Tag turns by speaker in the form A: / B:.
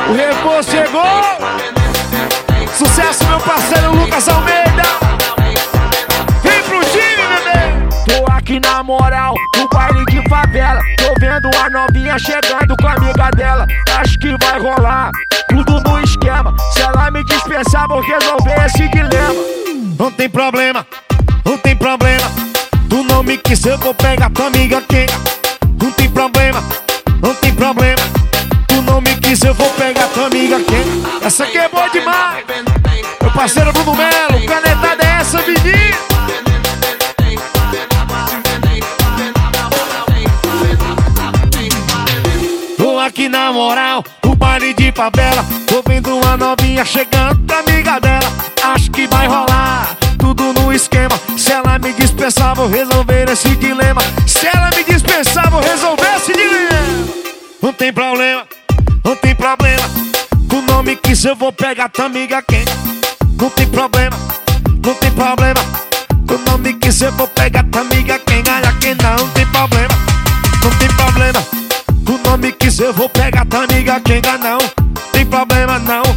A: O reforço chegou. Sucesso, meu parceiro Lucas Almeida. Vem pro time, bebê. Tô aqui na moral, no baile de favela. Tô vendo a novinha chegando com a amiga dela. Acho que vai rolar tudo no esquema. Se ela me dispensar, vou resolver esse dilema. Não tem problema, não tem problema. Tu não me quis, eu vou pegar tua amiga quenga. Não tem problema, não tem problema. Tu não me quis, eu vou pegar tua amiga quenga. Essa aqui é boa demais. Meu parceiro Bruno Melo, canetada é essa, menina? Tô aqui na moral, no baile de favela. Tô vendo uma novinha chegando com a amiga dela. Acho que vai rolar tudo no esquema. Se ela me dispensar, vou resolver esse dilema. Se ela me dispensar, vou resolver esse dilema. Não tem problema, não tem problema. Tu não me quis, eu vou pegar tua amiga quenga. Não tem problema, não tem problema. Tu não me quis, eu vou pegar tua amiga quenga. Não tem problema, não tem problema. Tu não me quis, eu vou pegar tua amiga quenga. Não tem problema, não